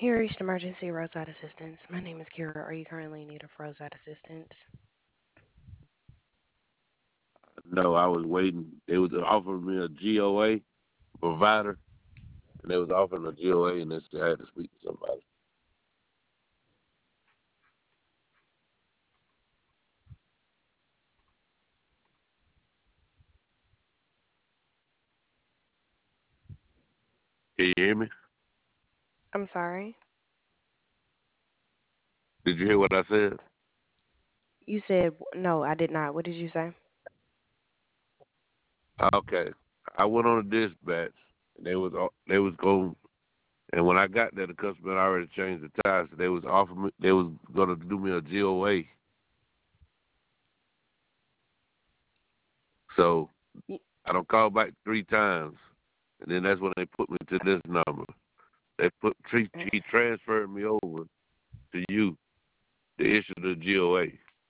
You reached emergency roadside assistance. My name is Kira. Are you currently in need of roadside assistance? No, I was waiting. They was offering me a GOA provider, and they was offering a GOA, and they said I had to speak to somebody. Can you hear me? I'm sorry. Did you hear what I said? You said no, I did not. What did you say? Okay. I went on a dispatch, and they was going. And when I got there, the customer had already changed the tires. So they was offering me. They was gonna do me a GOA. So Y- I don't call back 3 times, and then that's when they put me to this number. They he transferred me over to you to issue the GOA.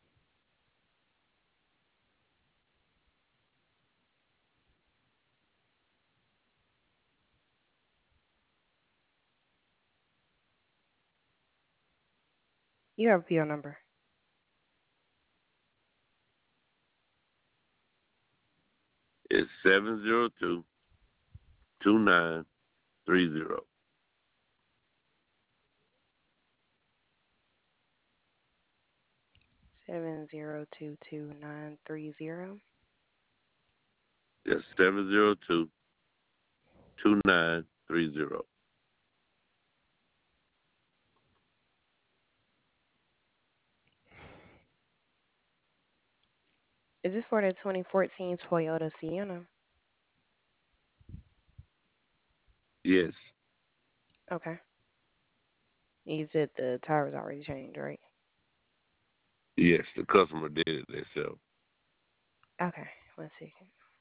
You have a PO number. It's 702-2930. 7022930. Yes, 702-2930. Is this for the 2014 Toyota Sienna? Yes, Okay. You said the tire was already changed, right? yes, the customer did it themselves. Okay. 1 second.